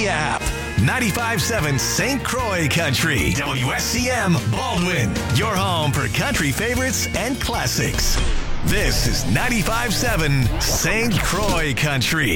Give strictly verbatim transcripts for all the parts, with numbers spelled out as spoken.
the app. ninety-five point seven Saint Croix Country. W S C M Baldwin. Your home for country favorites and classics. This is ninety-five point seven Saint Croix Country.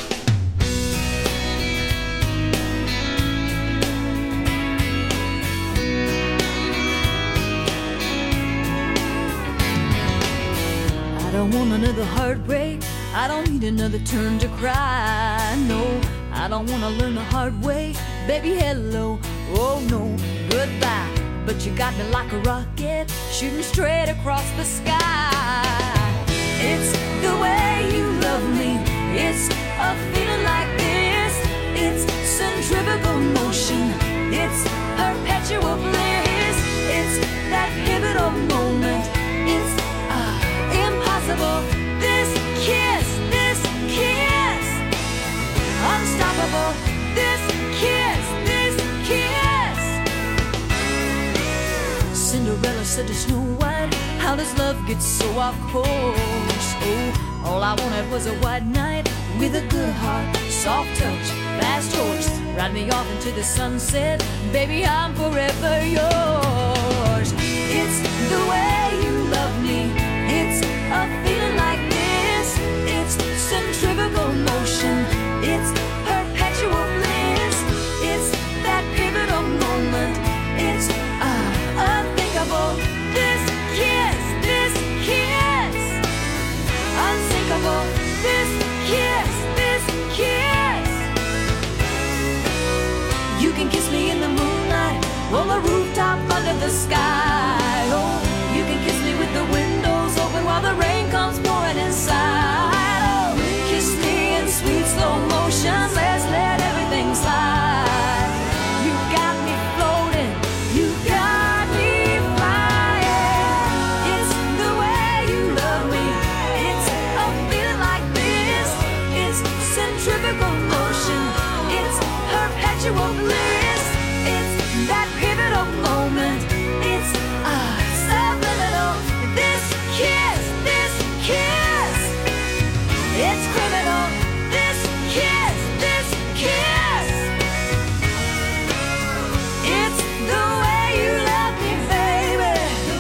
I don't want another heartbreak. I don't need another turn to cry. No, I don't want to learn the hard way. Baby, hello. Oh, no, goodbye. But you got me like a rocket, shooting straight across the sky. It's the way you love me. It's a feeling like this. It's centrifugal motion. It's perpetual bliss. It's that pivotal moment. It's uh, impossible. This kiss, this kiss, unstoppable. This kiss, this kiss. Cinderella said to Snow White, how does love get so off course? Oh, all I wanted was a white knight with a good heart, soft touch, fast horse. Ride me off into the sunset, baby, I'm forever yours. It's the way you love me. It's a feeling like this. It's centrifugal motion. It's perpetual bliss. It's that pivotal moment. It's uh, unthinkable. This kiss, this kiss, unsinkable. This kiss, this kiss. You can kiss me in the moonlight, on the rooftop under the sky. Oh, you can kiss me with the windows open while the rain comes pouring inside. Oh, kiss me in sweet slow motion. Let's let everything slide. You got me floating. You got me flying. It's the way you love me. It's a feeling like this. It's centrifugal motion. It's perpetual bliss. It's that pivotal moment. It's uh, subliminal. This kiss, this kiss. It's criminal. This kiss, this kiss. It's the way you love me, baby.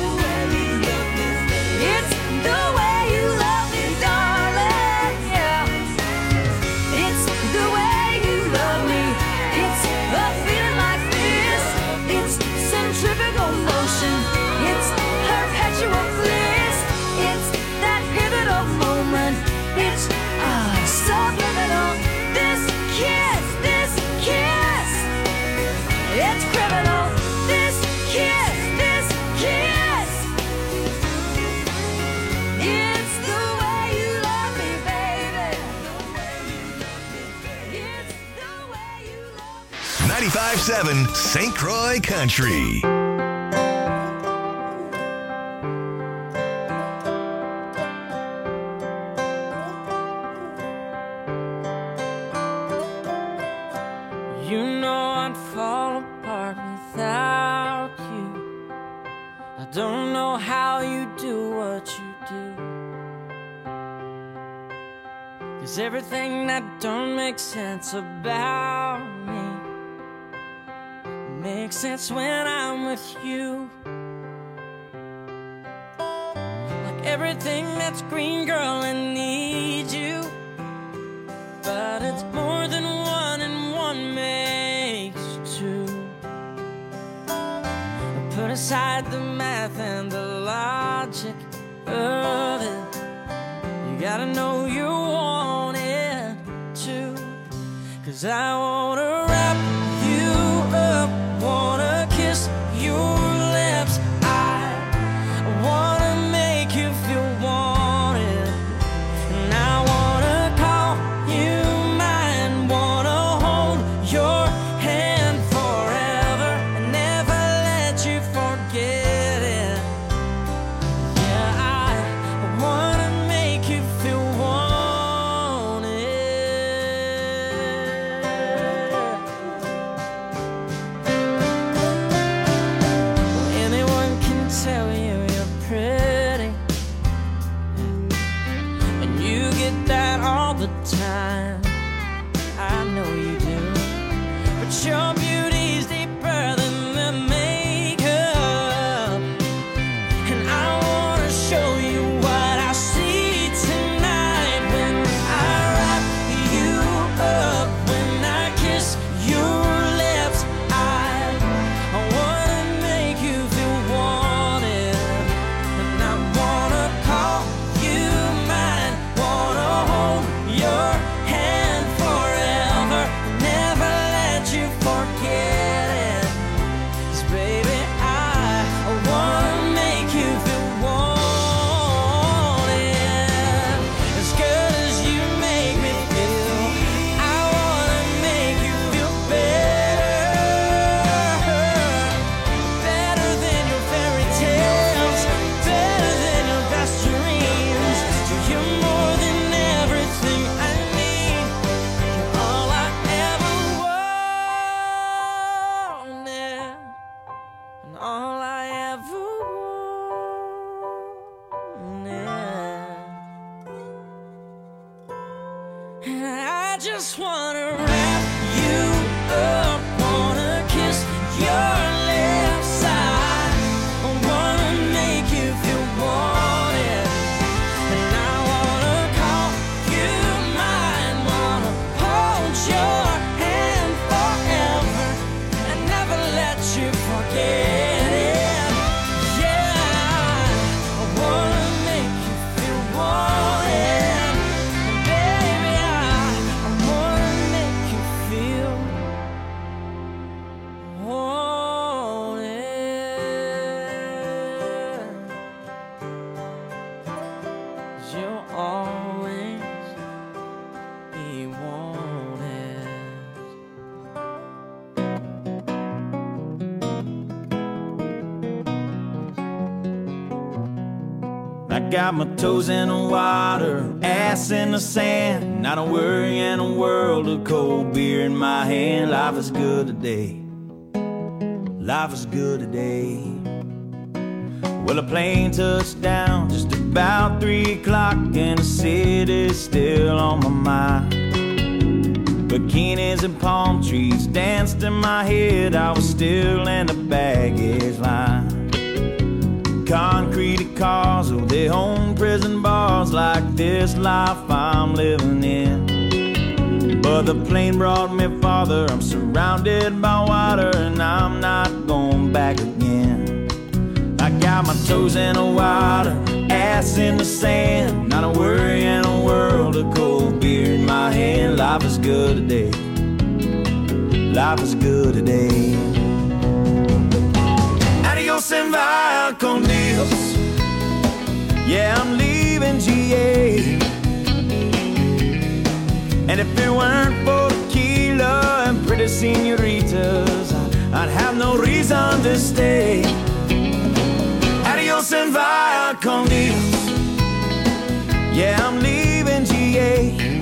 It's the way you love me, darling. Yeah. It's the way you love me. It's a feeling like this. It's centrifugal motion. It's perpetual bliss. It's that pivotal moment. It's uh, subliminal. This kiss, this kiss. It's criminal. This kiss, this kiss. It's the way you love me, baby. It's the way you love me. ninety-five point seven Saint Croix Country. You know I'd fall apart without you. I don't know how you do what you do. 'Cause everything that don't make sense about me makes sense when I'm with you. Like everything that's green, girl, I need you. But it's more than one and one makes two. Put aside the math and the logic of it. You gotta know you want it too. 'Cause I wanna wrap you up, wanna kiss your lips. I wanna make you feel wanted. And I wanna call you mine, wanna hold your hand forever and never let you forget it. Yeah, I wanna make you feel wanted. your beauty's deeper than the makeup, and I wanna show you what I see tonight when I wrap you up, when I kiss your lips. I, I wanna make you feel wanted, and I wanna call you mine, wanna hold your hand forever, never let you forget it. 'Cause baby, I, I wanna make you feel wanted, as good as you make me feel. I wanna make you feel better, better than your fairy tales, better than your best dreams. You're more than everything I need. You're all I ever wanted, and all I ever wanted. And I just wanna wrap you up, wanna kiss your lips. I wanna make you feel wanted, and I wanna call you mine, wanna hold your hand forever, and never let you forget it. Yeah, I wanna make you feel wanted, and baby, I, I wanna make you feel wanted. 'Cause you'll always be wanted. I got my toes in the water, ass in the sand, not a worry in a world of cold beer in my hand. Life is good today, life is good today. Well, a plane touched down just about three o'clock, and the city's still on my mind. Bikinis and palm trees danced in my head, I was still in the baggage line. Concrete cars, oh, they own prison bars, like this life I'm living in. But the plane brought me farther, I'm surrounded by water, and I'm not going back again. I got my toes in the water, ass in the sand, not a worry in a world of cold beer in my hand. Life is good today, life is good today. Adios and vaya con Dios. Yeah, I'm leaving G A, and if it weren't for tequila and pretty senoritas, I'd have no reason to stay. Adios and vaya con Dios. Yeah, I'm leaving G A,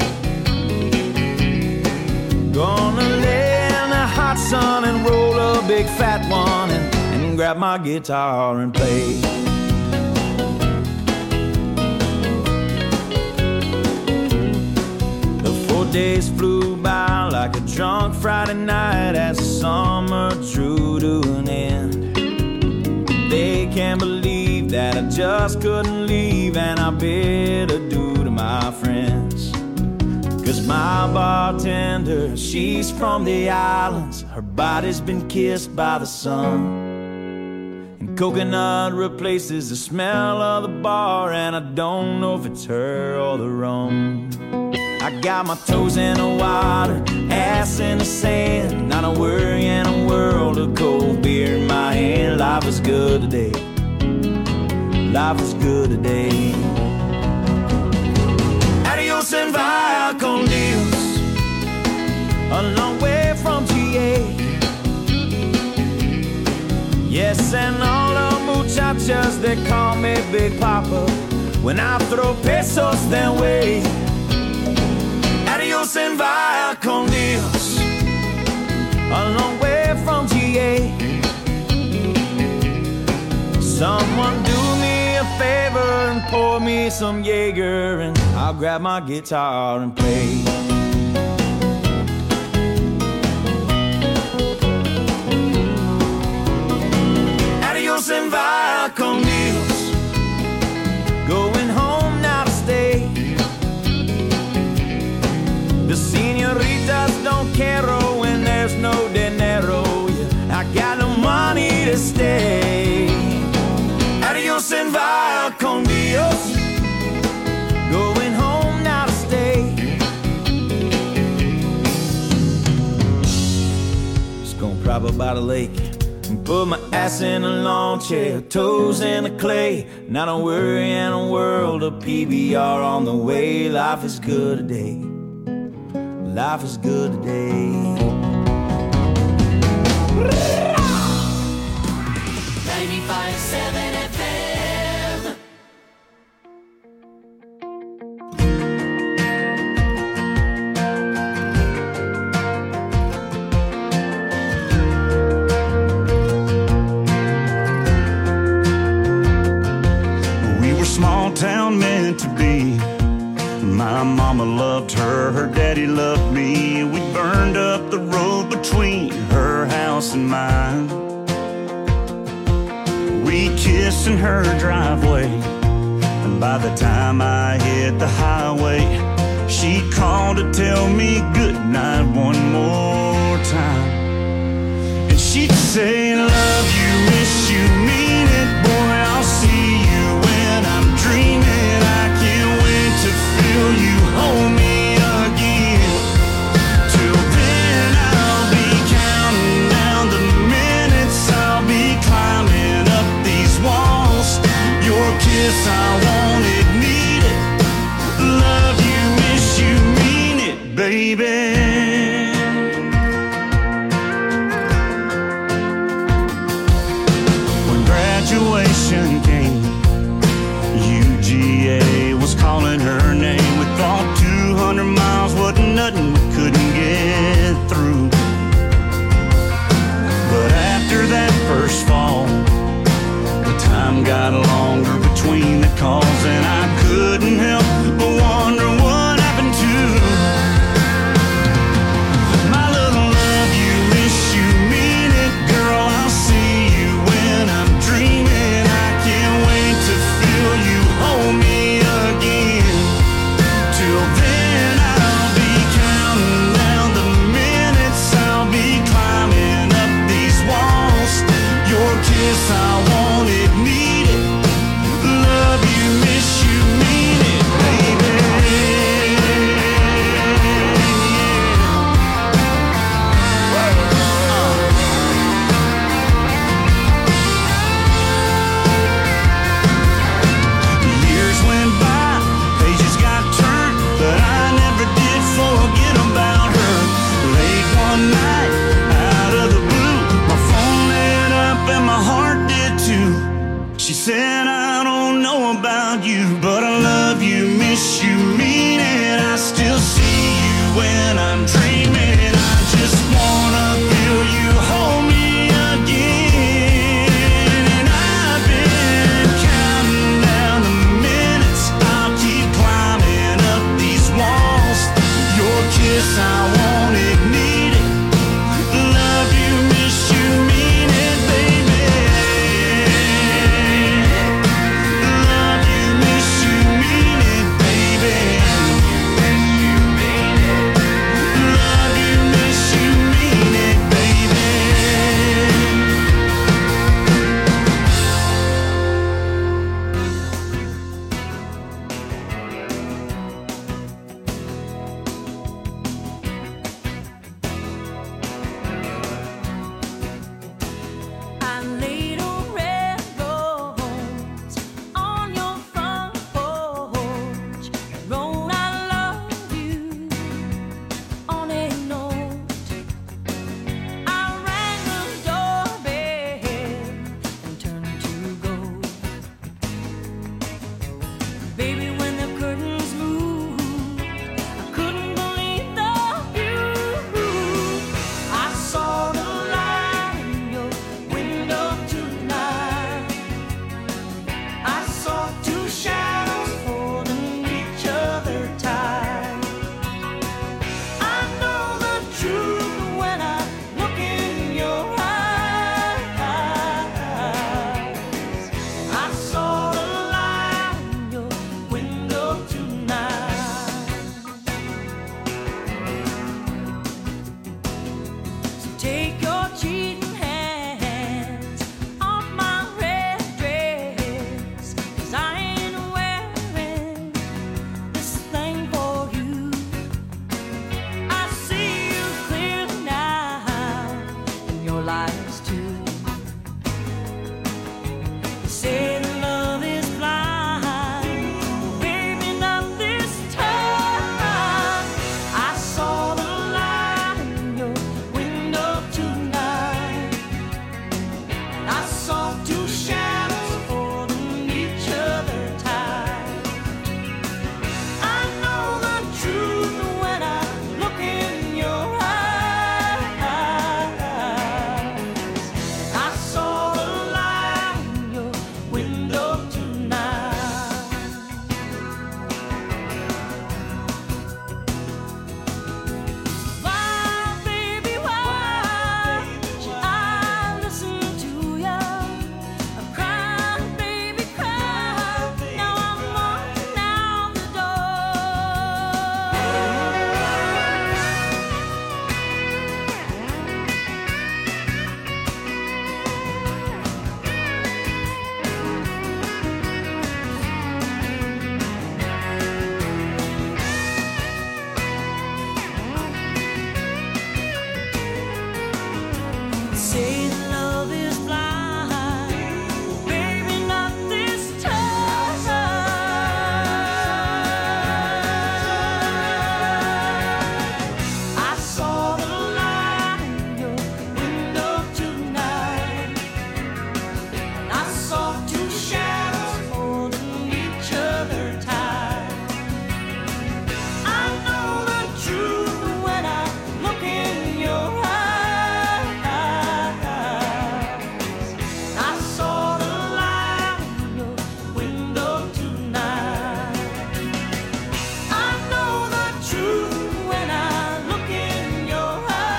gonna lay in the hot sun and roll a big fat one, and grab my guitar and play. The four days flew by like a drunk Friday night as the summer drew to an end. They can't believe that I just couldn't leave, and I bid adieu to my friends. 'Cause my bartender, she's from the islands, her body's been kissed by the sun. Coconut replaces the smell of the bar, and I don't know if it's her or the rum. I got my toes in the water, ass in the sand, not a worry in a world of cold beer in my hand. Life is good today, life is good today. Adios and vaya con Dios, a long way from G A. Yes, and all the muchachas, they call me Big Papa when I throw pesos their way. Adios and vaya con Dios, a long way from G A. Someone do me a favor and pour me some Jaeger, and I'll grab my guitar and play. con Dios, going home now to stay. Just gonna prop up by the lake and put my ass in a lawn chair, toes in the clay. Not a worry in a world of P B R on the way. Life is good today. Life is good today. ninety-five seven F M. We were small town meant to be. My mama loved her, her daddy loved me. We burned up the road between her house and mine. We kissed in her driveway, and by the time I hit the highway, she called to tell me goodnight one more time. And she'd say, love you, miss you, mean it, boy, I'll see you when I'm dreaming. I can't wait to feel you hold me again. Till then I'll be counting down the minutes, I'll be climbing up these walls. Your kiss, I want it, need it. Love you, miss you, mean it, baby. When graduation came, U G A was calling her name. We thought two hundred miles wasn't nothing we couldn't get through. But after that first fall, the time got longer between the calls, and I couldn't help but wonder what happened to my little love you, miss you, mean it, girl, I'll see you when I'm dreaming. I can't wait to feel you hold me again. Till then I'll be counting down the minutes, I'll be climbing up these walls. Your kiss, I want it, need it. Love you, miss you, mean it, baby. Years went by, pages got turned, but I never did forget about her. Late one night, out of the blue, my phone lit up and my heart did too. She said, I don't know about you, but I love you, miss you, mean it. I still see you when I'm dreaming. I just wanna feel you hold me again. And I've been counting down the minutes, I'll keep climbing up these walls. Your kiss, I want it, need it. Say love is blind, baby, not this time. I saw the light in your window tonight. I saw two shadows holding each other tight. I know the truth when I look in your eyes. I saw the light in your window tonight. I know the truth when I look in your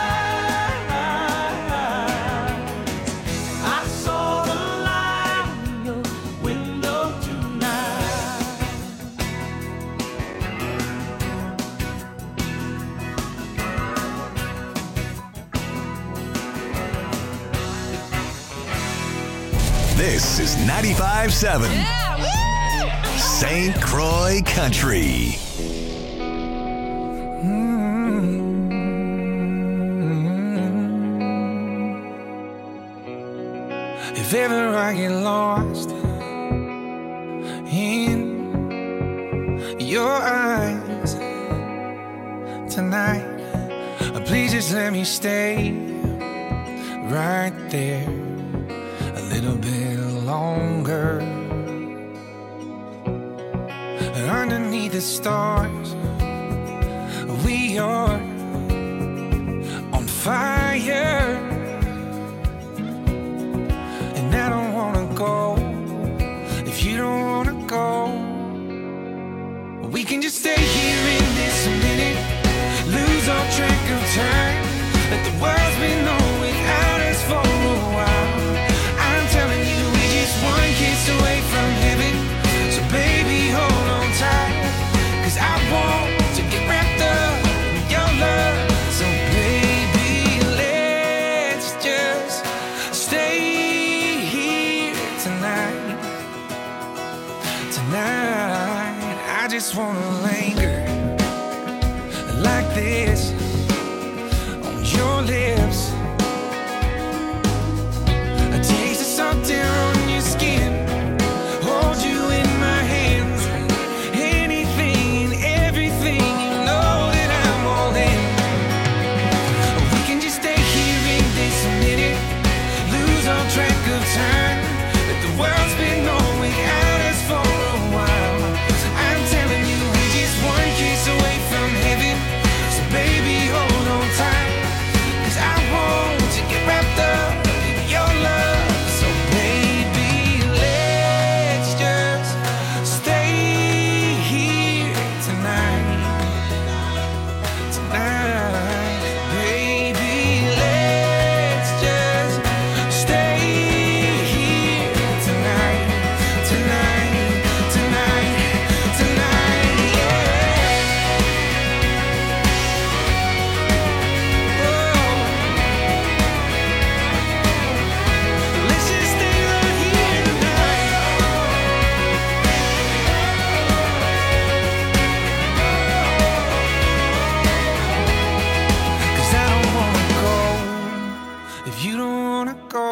eyes. I saw the light in your window tonight. This is ninety-five seven Saint Croix Country. If ever I get lost in your eyes tonight, please just let me stay right there a little bit longer. Underneath the stars, we are on fire. And I don't wanna go if you don't wanna go. We can just stay here in this minute, lose all track of time. Let the world's been on without us for a while. I'm telling you, we're just one kiss away from heaven. So baby, hold on tight, 'cause I want to get wrapped up in your love. So baby, let's just stay here tonight. Tonight, I just wanna linger like this on your lips. A taste of salt air on your skin, hold you in my hands. Anything and everything, you know that I'm all in. We can just stay here in this minute, lose all track of time. But the world's been on without us for a while. I'm telling you, we're just one kiss away from heaven. So baby, hold on tight, 'cause I want to get wrapped up in your love. So baby, let's just stay here tonight. Tonight, baby, let's just stay here tonight. Tonight, tonight, tonight, yeah. Oh. Let's just stay right here tonight. 'Cause I don't wanna go if you don't wanna go.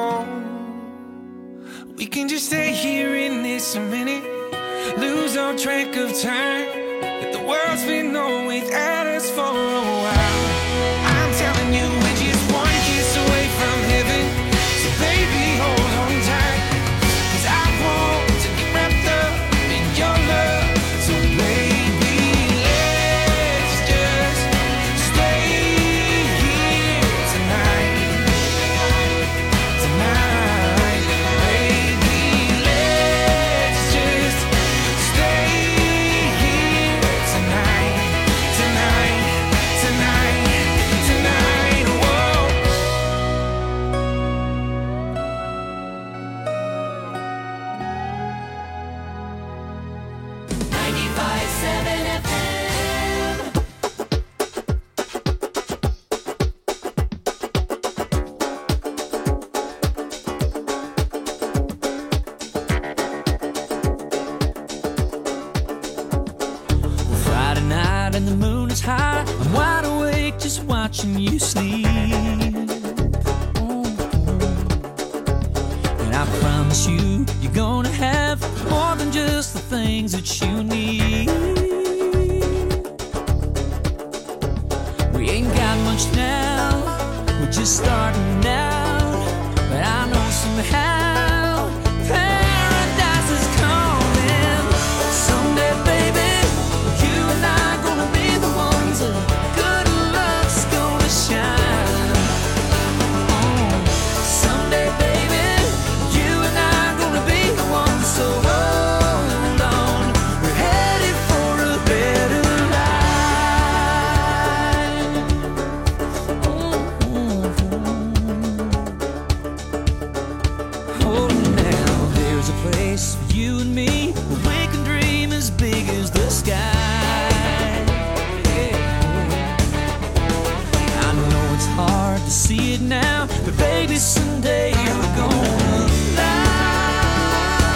We can just stay here in this minute, lose all track of time. That the world's been on without us for a while. I'm telling you, we're just one kiss away from heaven. So baby, hold on tight, 'cause I want to get wrapped up in your love. So baby, let's just stay here tonight. Tonight, baby, let's just stay here tonight. Tonight, tonight, tonight, whoa. ninety-five seven F M. Friday night and the moon is high. I'm wide awake just watching you sleep. Oh. promise you, you're gonna have more than just the things that you need. We ain't got much now, we're just starting out, but I know somehow paradise is coming. Someday, baby, you and I are gonna be the ones that good luck's gonna shine. Oh, someday, baby, you and I are gonna be the ones, so hold on, we're headed for a better life. Oh, oh, now there's a place for you and me where we can dream as big as the sky. Yeah. I know it's hard to see it now, but baby, someday you're gonna fly.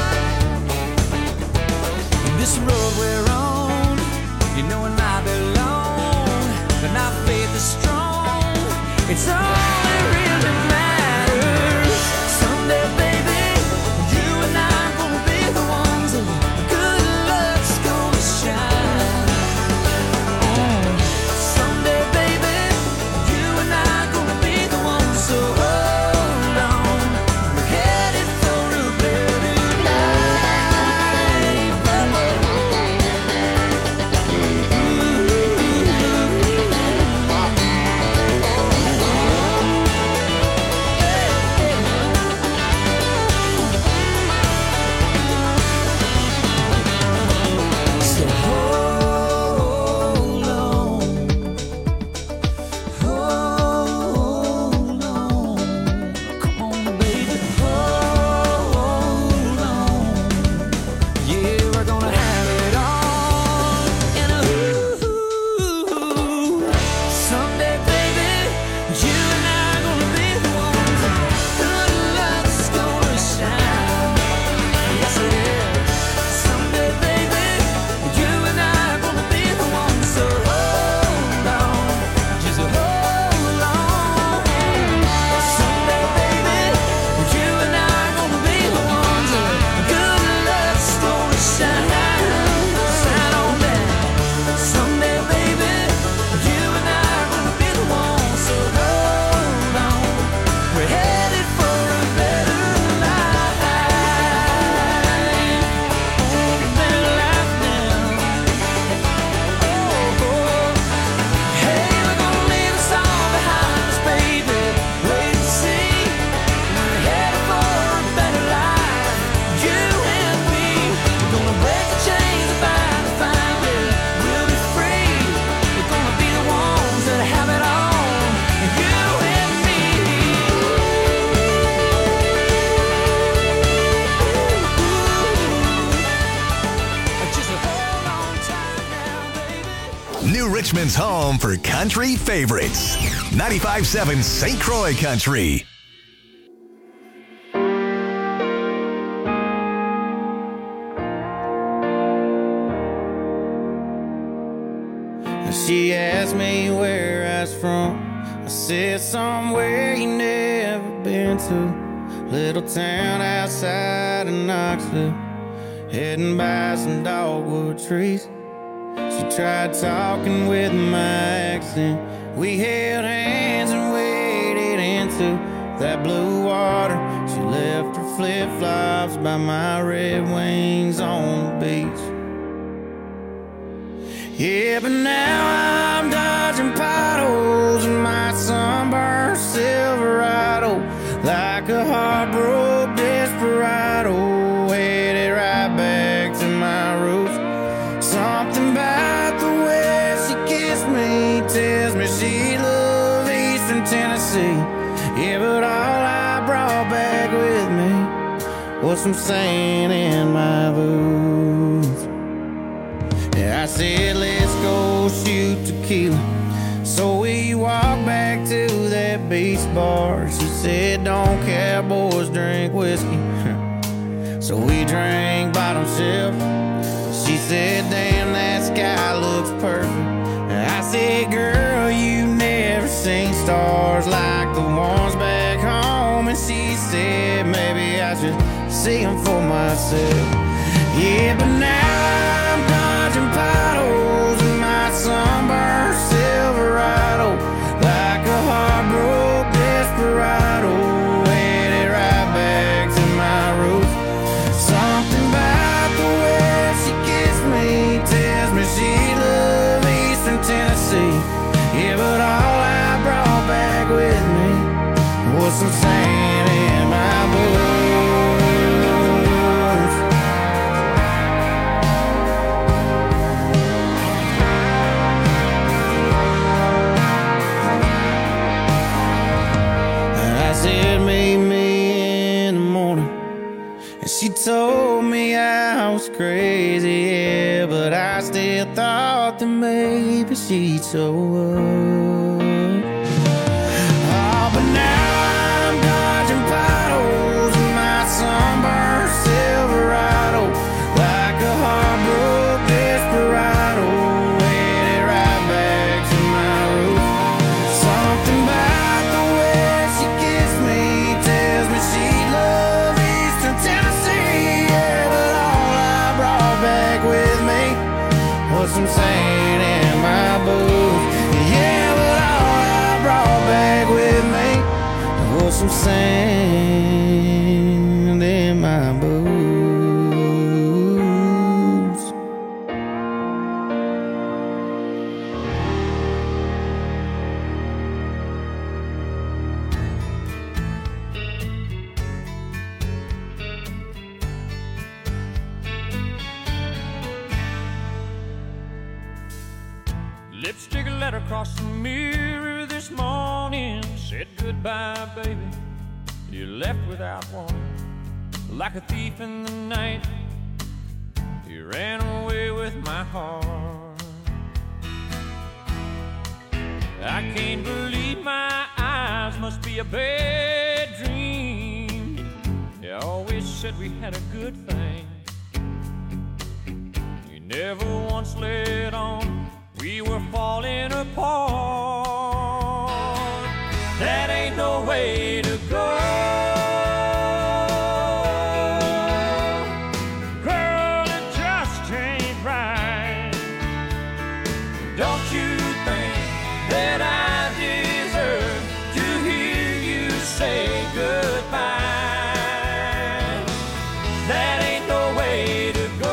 This road we're on, you know it might be long, but our faith is strong. It's all that really matters. Someday, baby, you and I are gonna be the ones that good luck's gonna shine. Oh, someday, baby, you and I are gonna be the ones, so hold on, we're headed for a better life. So hold on, hold on, come on, baby, hold on. Yeah, we're gonna have it all in a ooh. Someday, baby, you and I are gonna be the ones that good luck's gonna shine. Yes, it is. Someday, baby, you and I are gonna be the ones, so hold on, just hold on. Someday, baby, you and I are gonna be the ones that good luck's gonna shine. Shine on down. Someday, baby, you and I are gonna be the ones, so hold on, we're headed for a better life. Better life now. Oh, hey, we're gonna leave us all behind us, baby. Wait and see. We're headed for a better life. You and me. We're gonna break the chains that bind us finally. We'll be free. We're gonna be the ones that have it all. And you and me. Just hold on tight now, baby. New Richmond's home for country favorites. ninety-five point seven Saint Croix Country. She asked me where I was from. I said somewhere you never been to. Little town outside of Knoxville, heading by some dogwood trees. She tried talking with my accent. We held hands and waded into that blue water. She left her flip-flops by my Red Wings on the beach. Yeah, but now I'm dodging potholes in my sunburned Silverado, like a heartbroken desperado, headed right back to my roots. Something about the way she kissed me tells me she loved Eastern Tennessee. Yeah, but all I brought back with me was some sand in my boots. Yeah, I said, let's go shoot tequila. So we walked back to that beach bar. She said, don't cowboys drink whiskey. So we drank bottom shelf. She said, damn, that sky looks perfect. I said, girl, you never seen stars like the ones back home. And she said, maybe I should see them for myself. Yeah, but now I'm dodging potholes in my sunburned Silverado, like a heartbroken desperado, headed right back to my roots. Something about the way she kissed me tells me she loves Eastern Tennessee. Yeah, but all I brought back with me was some sand in my boots. Said meet me in the morning, and she told me I was crazy, yeah, but I still thought that maybe she'd show up. Oh, but now I'm dodging potholes in my sunburned Silverado, like a heartbroken desperado, headed right back to my roots. Something about the way she kissed me tells me she loves Eastern Tennessee. Yeah, but all I brought back with me was some sand in my boots. Yeah, but all I brought back with me was some sand in my boots. Lipstick letter across the mirror this morning said goodbye, baby. You left without warning, like a thief in the night. You ran away with my heart. I can't believe my eyes, must be a bad dream. You always said we had a good thing. You never once let on we were falling apart. That ain't no way to go. Girl, it just ain't right. Don't you think that I deserve to hear you say goodbye? That ain't no way to go.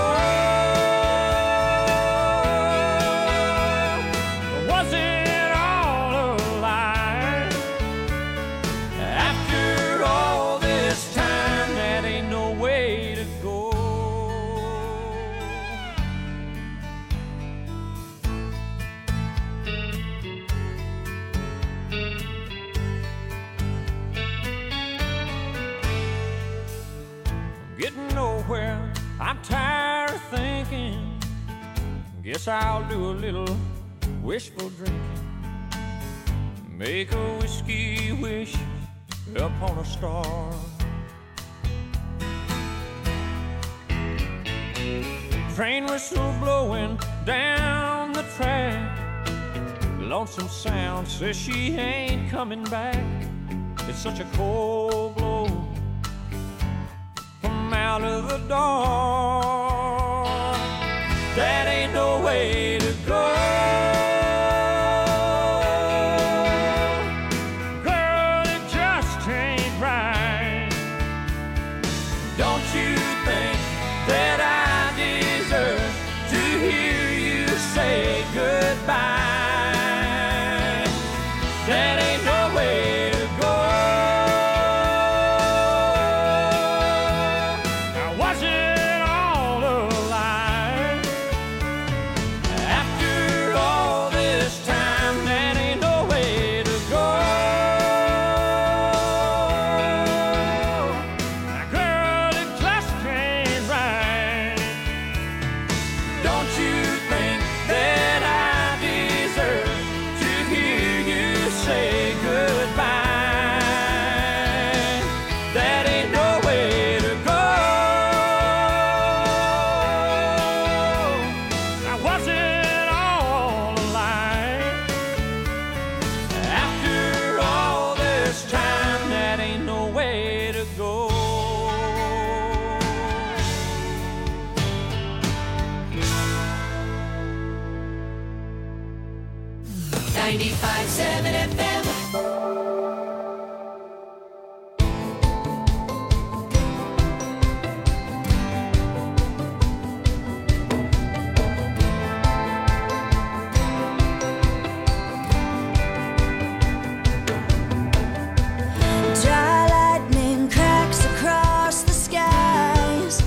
Getting nowhere, I'm tired of thinking. Guess I'll do a little wishful drinking. Make a whiskey wish upon a star. Train whistle blowing down the track. Lonesome sound says she ain't coming back. It's such a cold blow out of the dark. That ain't no way to go. Girl, it just ain't right. Don't you think that I deserve to hear you say goodbye? That ain't no way to go. ninety-five point seven F M. Dry lightning cracks across the skies.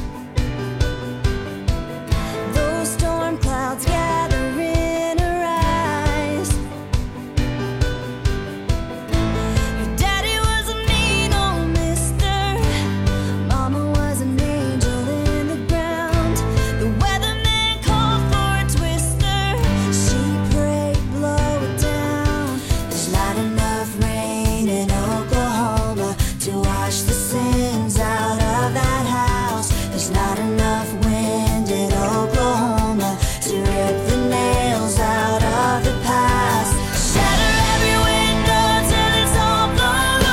Those storm clouds gather in her eyes. Your daddy was a mean old mister. Mama was an angel in the ground. The weatherman called for a twister. She prayed, blow it down. There's not enough rain in Oklahoma to wash the sins out of that house. There's not enough wind in Oklahoma to rip the nails out of the past. Shatter every window till it's all blown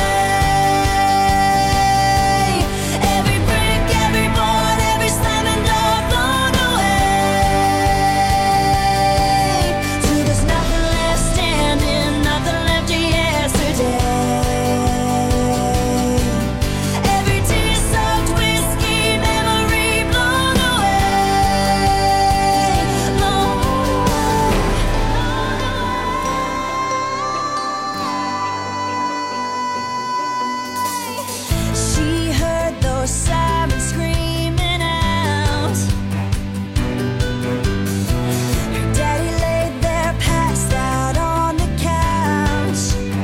away. Every brick, every board, every slamming door thrown away. Till there's nothing left standing, nothing left of yesterday. Every tear-soaked whiskey memory blown away, blown away, blown away. She heard those sirens screaming out. Her daddy laid there passed out on the couch.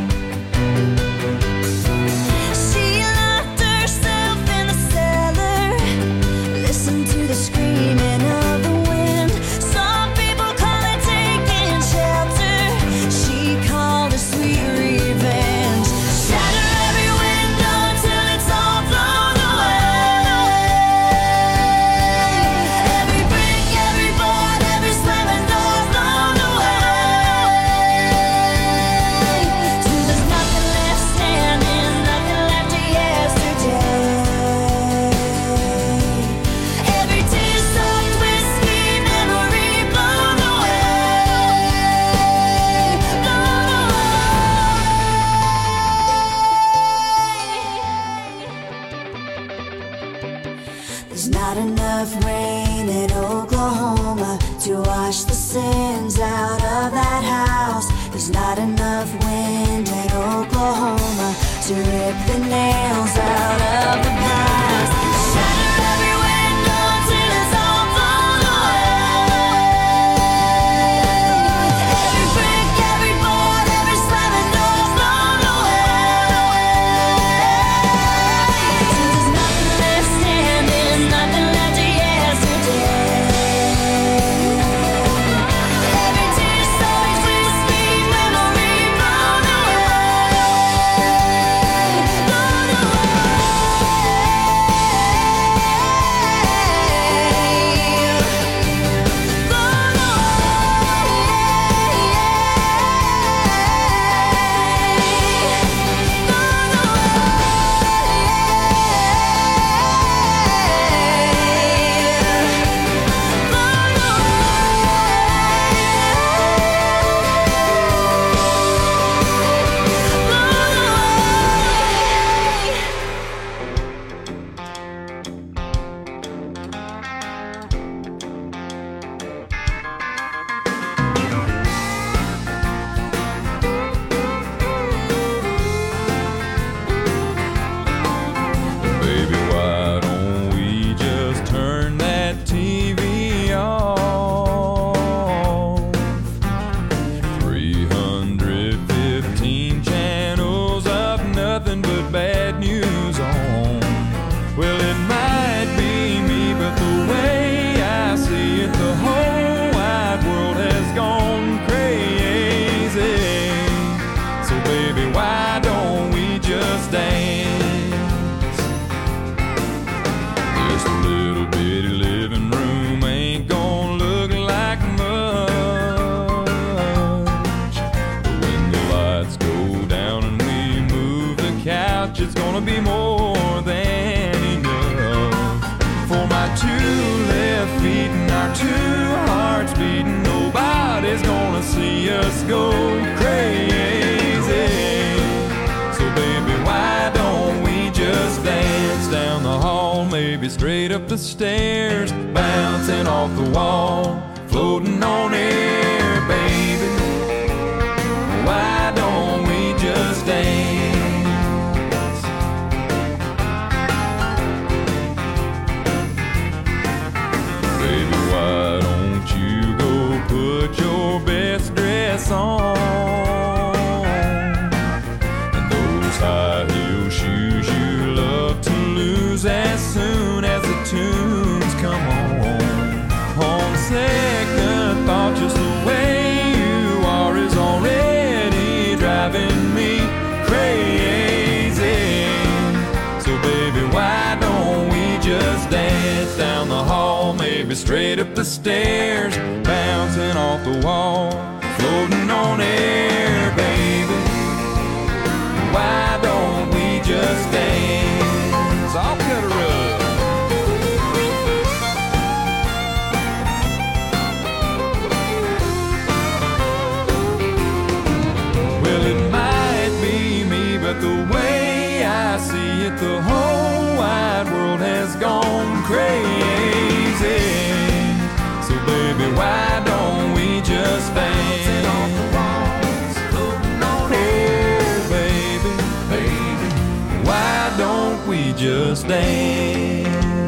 She locked herself in the cellar, listened to the screaming of the wind. Some people call it taking shelter. She called it sweet revenge. Shatter every window till it's all blown away. Every brick, every board, every slamming door thrown away. Till there's nothing left standing, nothing left of yesterday. Every tear-soaked whiskey memory blown away, blown away. There's not enough rain in Oklahoma to wash the sins out of that house. There's not enough wind in Oklahoma to rip the nails out of the past. Shatter every window till it's all blown away. Every brick, every board, every slamming door thrown away. Till there's nothing left standing, nothing left of yesterday. Every tear-soaked whiskey memory blown away, blown Baby, why don't we just turn that T V off? three hundred fifteen channels of nothing but bad news on. Well, it might be me, but the way I see it, the whole wide world has gone crazy. So baby, why don't we just dance? This little bitty living room ain't gonna look like much. But when the lights go down and we move the couch, it's gonna be more than enough. For my two left feet and our two hearts beating, nobody's gonna see us go crazy. So baby, why don't we just dance down the hall, maybe straight up the stairs, bouncing off the wall, floating on air, baby. Why don't we just dance? Baby, why don't you go put your best dress on, and those high heel shoes you love to lose as soon as the tunes come on. On second thought, just the way you are is already driving me crazy. So baby, why don't we just dance down the hall, maybe straight up the stairs, bouncing off the wall, floating on air, baby. Why don't we just dance? I'll cut a rug. Well, it might be me, but the way I see it, the whole wide world has gone crazy. So baby, why don't we just dance? Oh baby, baby, why don't we just dance?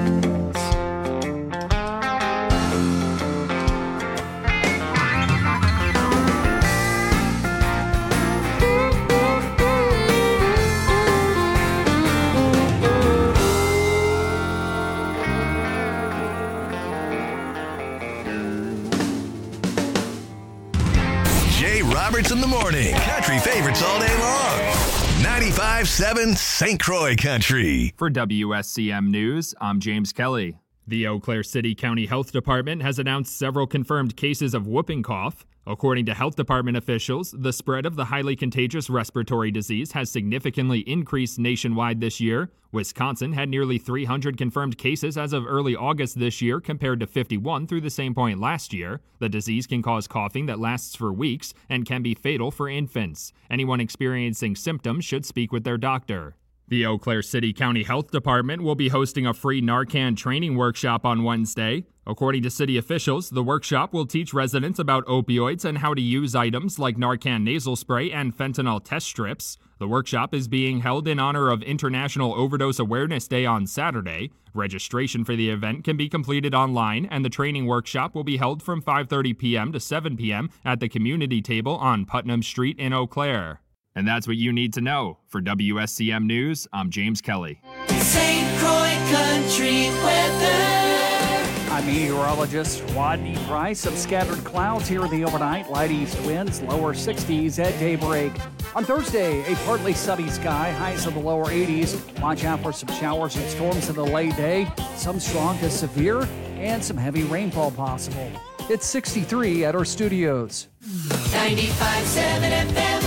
Jay Roberts in the morning. Country favorites all day long. ninety-five seven Saint Croix Country. For W S C M News, I'm James Kelly. The Eau Claire City County Health Department has announced several confirmed cases of whooping cough. According to health department officials, the spread of the highly contagious respiratory disease has significantly increased nationwide this year. Wisconsin had nearly three hundred confirmed cases as of early August this year compared to fifty-one through the same point last year. The disease can cause coughing that lasts for weeks and can be fatal for infants. Anyone experiencing symptoms should speak with their doctor. The Eau Claire City County Health Department will be hosting a free Narcan training workshop on Wednesday. According to city officials, the workshop will teach residents about opioids and how to use items like Narcan nasal spray and fentanyl test strips. The workshop is being held in honor of International Overdose Awareness Day on Saturday. Registration for the event can be completed online, and the training workshop will be held from five thirty p.m. to seven p.m. at the community table on Putnam Street in Eau Claire. And that's what you need to know. For W S C M News, I'm James Kelly. Saint Croix Country weather. I'm meteorologist Rodney Price. Some scattered clouds here in the overnight. Light east winds, lower sixties at daybreak. On Thursday, a partly sunny sky, highs in the lower eighties. Watch out for some showers and storms in the late day. Some strong to severe and some heavy rainfall possible. It's sixty-three at our studios. ninety-five seven F M.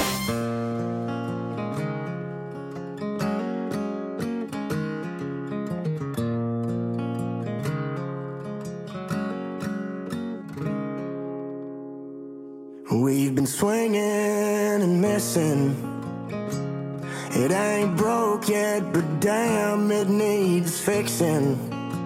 We've been swinging and missing. It ain't broke yet, but damn, it needs fixing.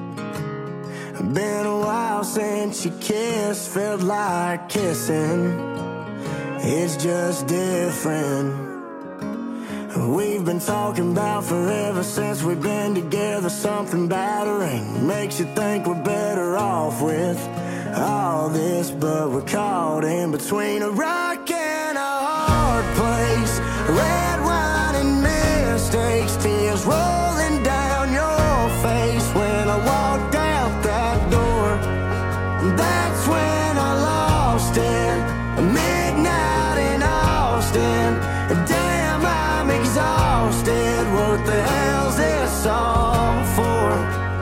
Been a while since you kissed, felt like kissing. It's just different. We've been talking about forever since we've been together. Something battering makes you think we're better off with all this, but we're caught in between a rock and a hard place. Red wine and mistakes, tears rolling down your face. When I walked out that door, that's when I lost it. Midnight in Austin, damn, I'm exhausted. What the hell's this all for?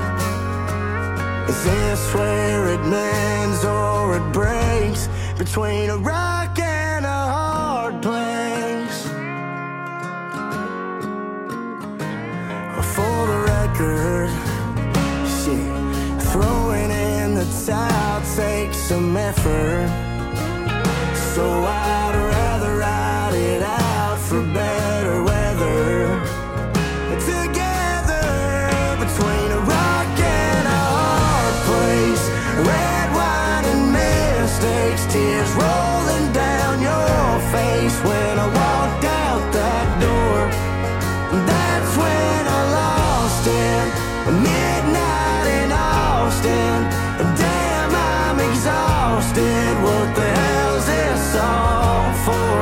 Is this where it mends or it breaks? Between a rock and a hard place. For the record, shit, throwing in the towel takes some effort. so I'd rather ride it out for better weather. Together between a rock and a hard place, red wine and mistakes, tears rolling down your face when I walked out that door. That's when I lost it. Midnight in Austin. Damn, I'm exhausted. What the hell's this all for?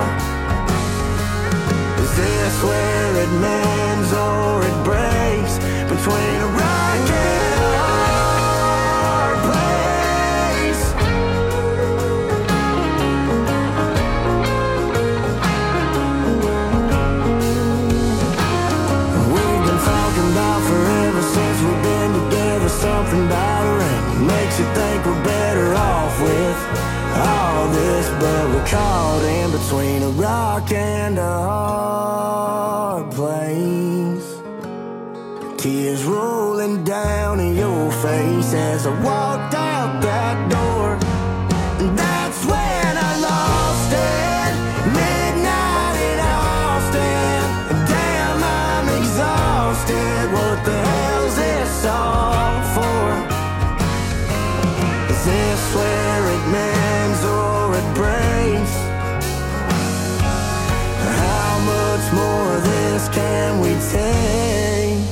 Is this where it mends or it breaks? Between a rock and a hard place. We've been talking about forever since we've been together. Something about her and makes you think we're better off with all this, but we're caught in between a rock and a hard place. Tears rolling down in your face as I walked out that door. And that's when I lost it. Midnight in Austin. Damn, I'm exhausted. What the hell's this all for? Is this where it mends or it breaks? How much more of this can we take?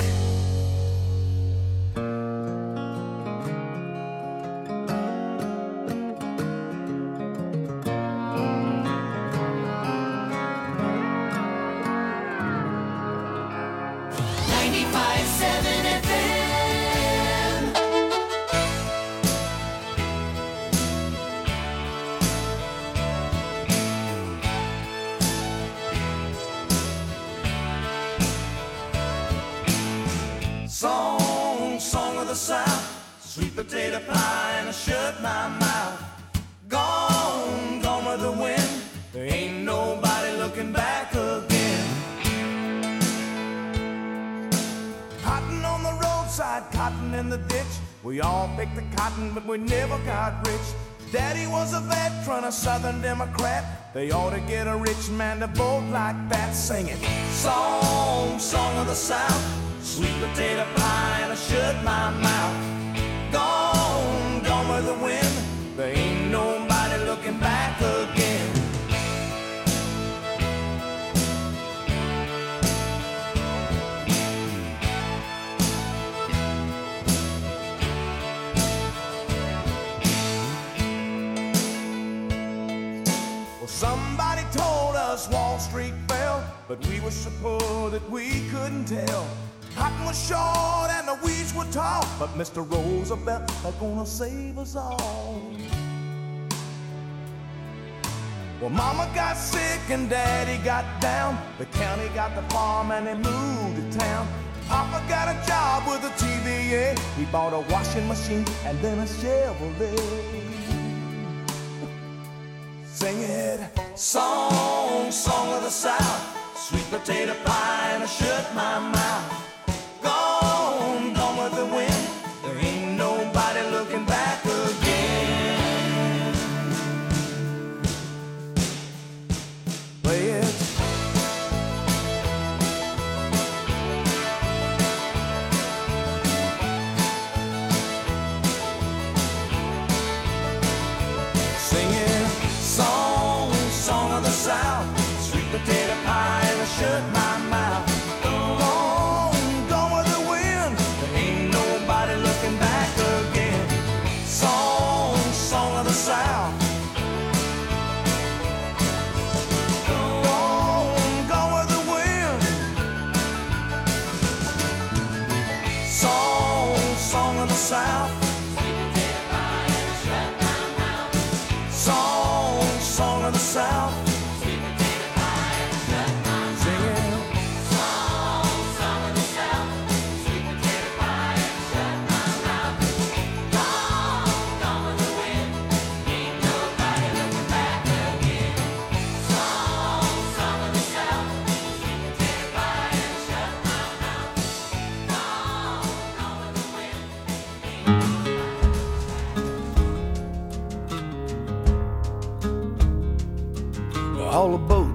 ninety-five seven F M. Song, song of the South, sweet potato pie, and I shut my mouth. Gone, gone with the wind. There ain't nobody looking back again. Cotton on the roadside, cotton in the ditch. We all picked the cotton, but we never got rich. Daddy was a veteran, a Southern Democrat. They ought to get a rich man to vote like that. Singing song, song of the South, sweet potato pie, and I shut my mouth. Gone, gone with the wind. There ain't nobody looking back again. Well, somebody told us Wall Street fell, but we were so poor that we couldn't tell. Cotton was short and the weeds were tall, but Mister Roosevelt is gonna save us all. Well, Mama got sick and Daddy got down. The county got the farm and they moved to town. Papa got a job with a T V A. He bought a washing machine and then a Chevrolet. Sing it, song, song of the South, sweet potato pie, and I shut my mouth. Gone, gone with the wind. There ain't nobody looking back again. Play it. Singing song, song of the South, sweet potato pie, and I shut my mouth.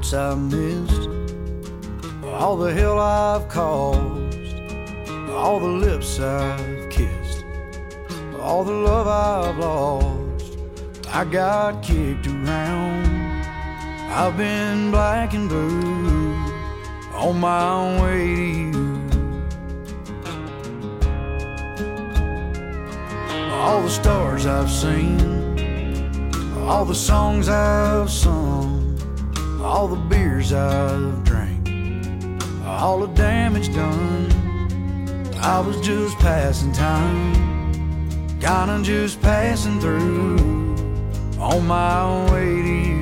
boats I've missed, all the hell I've caused, all the lips I've kissed, all the love I've lost. I got kicked around, I've been black and blue on my way to you. All the stars I've seen, all the songs I've sung, all the beers I've drank, all the damage done. I was just passing time, kinda just passing through on my way to you.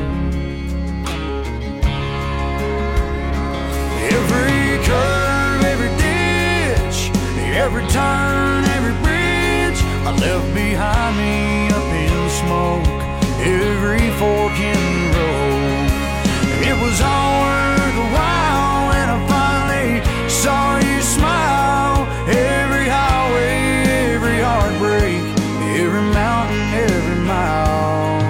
Every curve, every ditch, every turn, every bridge I left behind me up in smoke, every fork in the road. It was all worth a while when I finally saw you smile. Every highway, every heartbreak, every mountain, every mile.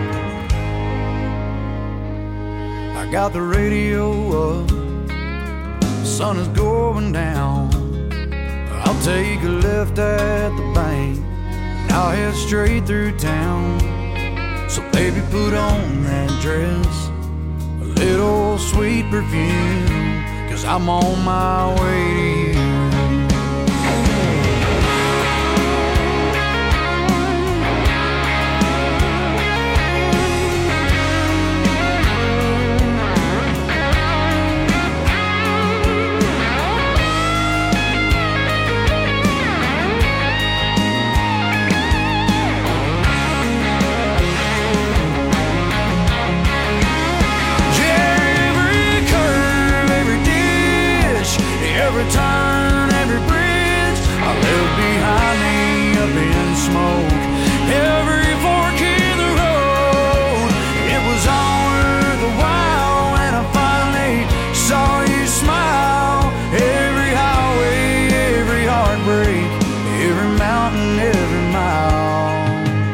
I got the radio up, the sun is going down. I'll take a left at the bank, and I'll head straight through town. So baby, put on that dress, a little sweet perfume, 'cause I'm on my way to you. Every turn, every bridge I left behind me up in smoke, every fork in the road. It was all worth a while when I finally saw you smile. Every highway, every heartbreak, every mountain, every mile.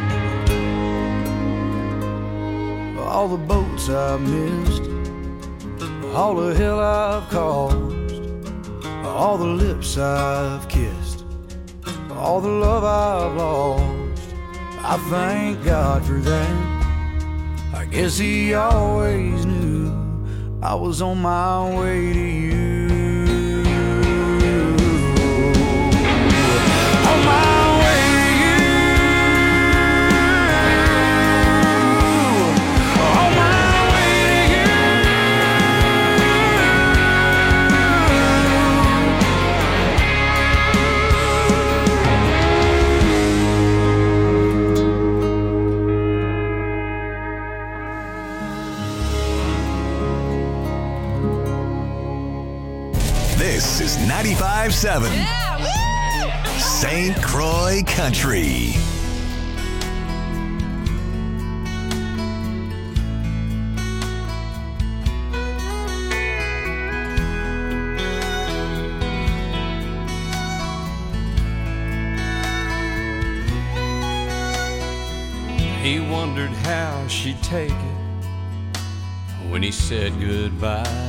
All the boats I've missed, all the hell I've caused, all the lips I've kissed, all the love I've lost. I thank God for that. I guess He always knew I was on my way to you. On my way to you. On my way to you. This is ninety-five seven Saint Croix Country. He wondered how she'd take it when he said goodbye.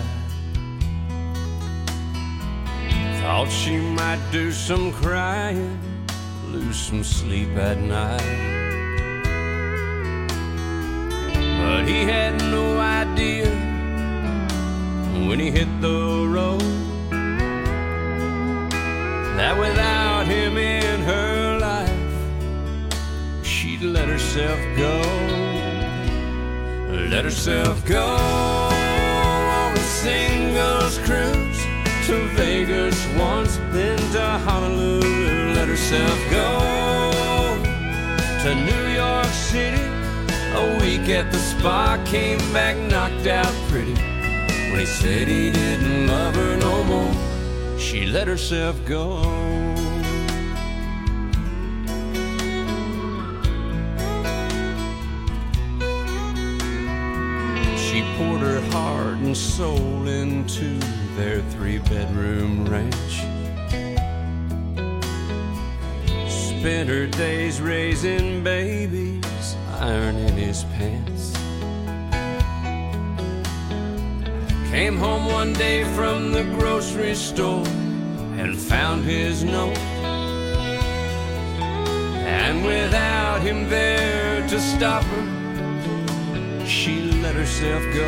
Thought she might do some crying, lose some sleep at night. But he had no idea when he hit the road that without him in her life, she'd let herself go. Let herself go on a singles cruise to Vegas once, then to Honolulu. Let herself go to New York City. A week at the spa, came back knocked out pretty. When he said he didn't love her no more, she let herself go. She poured her heart and soul into their three-bedroom ranch. Spent her days raising babies, ironing his pants. Came home one day from the grocery store and found his note. And without him there to stop her, she let herself go.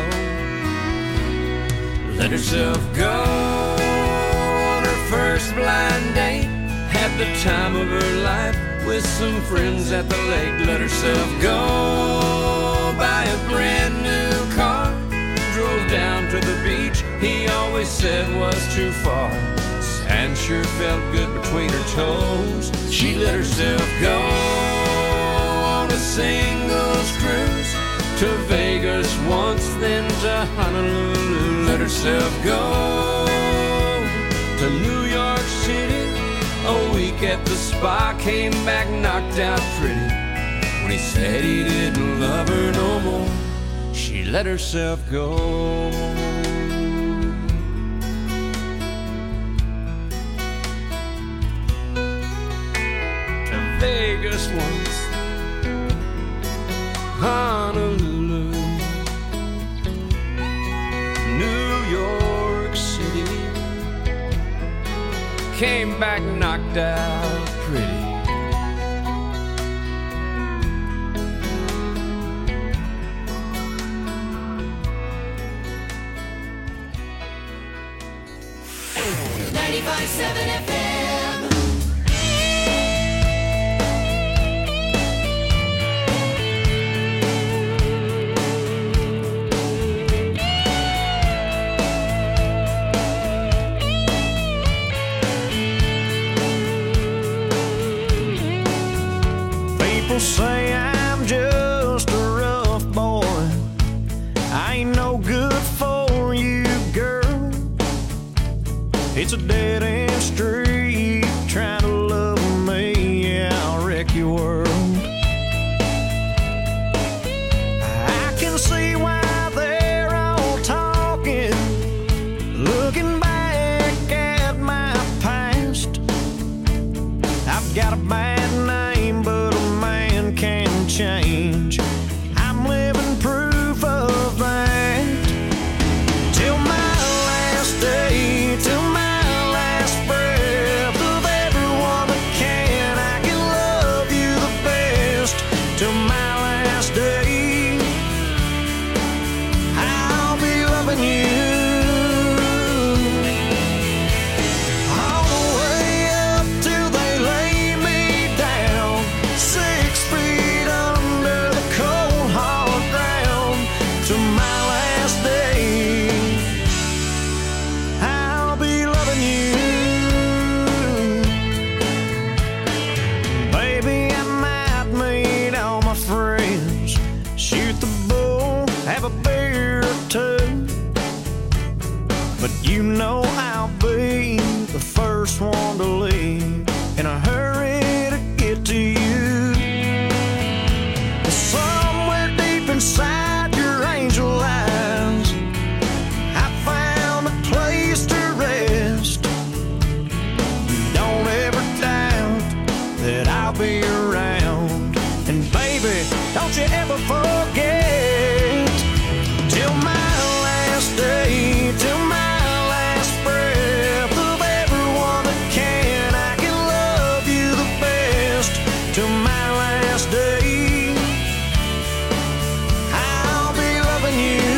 Let herself go on her first blind date. Had the time of her life with some friends at the lake. Let herself go buy a brand new car. Drove down to the beach he always said was too far. Sand sure felt good between her toes. She let herself go on a singles cruise to Vegas once, then to Honolulu. Let herself go to New York City. A week at the spa, came back knocked out pretty. When he said he didn't love her no more, she let herself go. To Vegas once, Honolulu, New York City. Came back knocked out pretty. ninety-five seven F M. People say I'm just a rough boy. I ain't no good for you, girl. It's a dead-end street trying to love me. Yeah, I'll wreck your world. I can see why they're all talking, looking back at my past. I've got a bad name, but a man can change. I'm living proof of that. Till my last day, till my last breath of everyone that can, I can love you the best. Till my last day, I'll be loving you. All the way up till they lay me down, six feet under the cold hard ground. Till my last day, I'll be loving you. Baby, I might meet all my friends, shoot the bull, have a beer or two, but you know I'll be the first one to leave in a hurry to get to you. Somewhere deep inside your angel eyes, I found a place to rest. Don't ever doubt that I'll be around. And baby, don't you ever forget, till my last day, till my last breath of everyone that can, I can love you the best. Till my last day, I'll be loving you.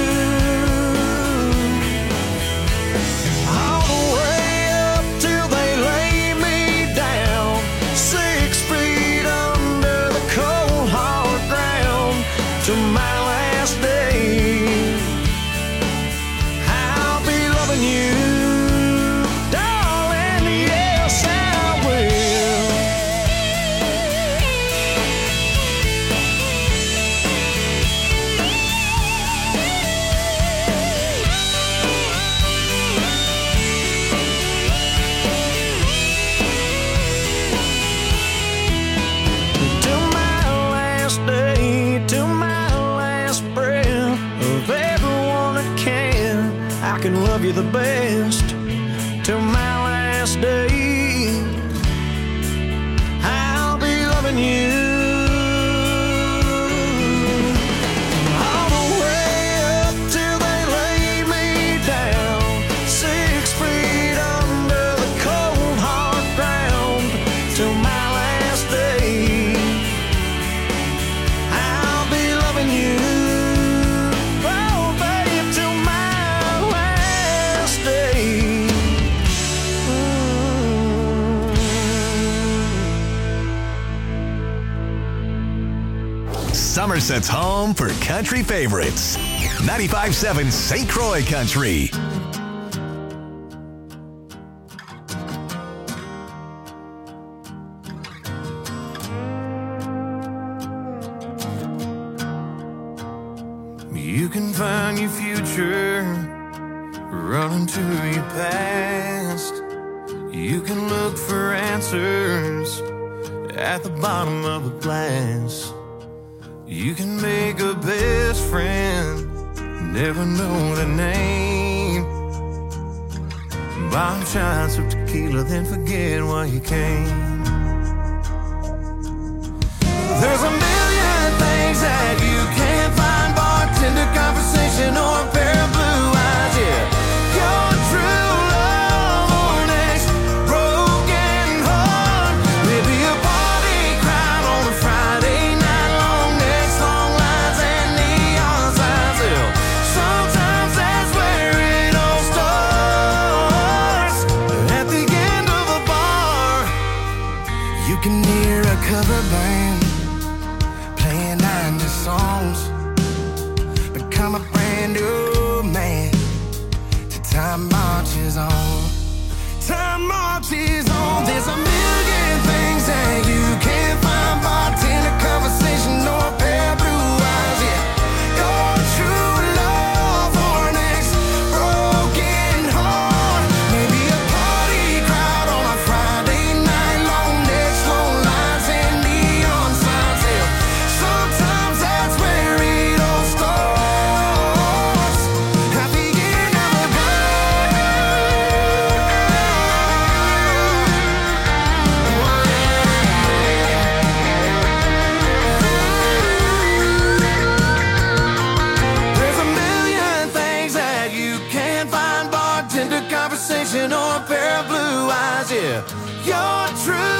All the way up till they lay me down, six feet under the cold hard ground. Till my last day, I'll be loving you, darling. Yes, I will. Till my last day, till my last breath of everyone that can, I can love you the best. Till my last day, I'll be loving you. All the way up till they lay me down, Somerset's home for country favorites. ninety-five point seven Saint Croix Country. You can find your future running to your past. You can look for answers at the bottom of a glass. You can make a best friend, never know the name. Bomb shots of tequila, then forget why you came. There's a million things that you can't find. Bartender conversation or a pair of blue eyes, yeah. Your true love or next broken heart. Maybe a party crowd on a Friday night. Long necks, long lines, and neon signs. Hell, sometimes that's where it all starts. At the end of a bar, you can hear a cover band playing nineties songs. Become a brand new man till time marches on. Time marches on. There's a million things that you can't find. Bartender conversation or a pair of blue eyes, yeah. Your true love or an ex-broken heart. Maybe a party crowd on a Friday night. Long necks, long lines, and neon signs, yeah. Sometimes that's where it all starts. At the end of a There's a million things that you can't find. Bartender conversation or a pair of blue eyes, yeah. Your true